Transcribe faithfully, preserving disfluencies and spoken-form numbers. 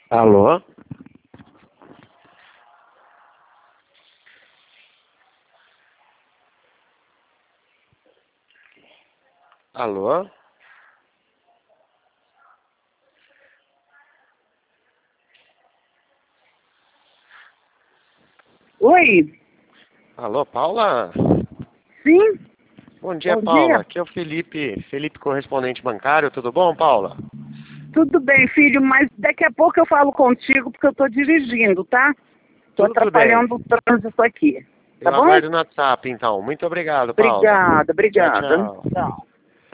Alô? Alô? Oi? Alô, Paula? Sim? Bom dia, Bom Paula. dia. Aqui é o Felipe, Felipe, correspondente bancário. Tudo bom, Paula? Tudo bem, filho, mas daqui a pouco eu falo contigo porque eu tô dirigindo, tá? Tô Tudo bem. atrapalhando o trânsito aqui. Tá Eu bom? aguardo no WhatsApp, então. Muito obrigado, Paula. Obrigada, Tchau, obrigada. tchau. Tchau.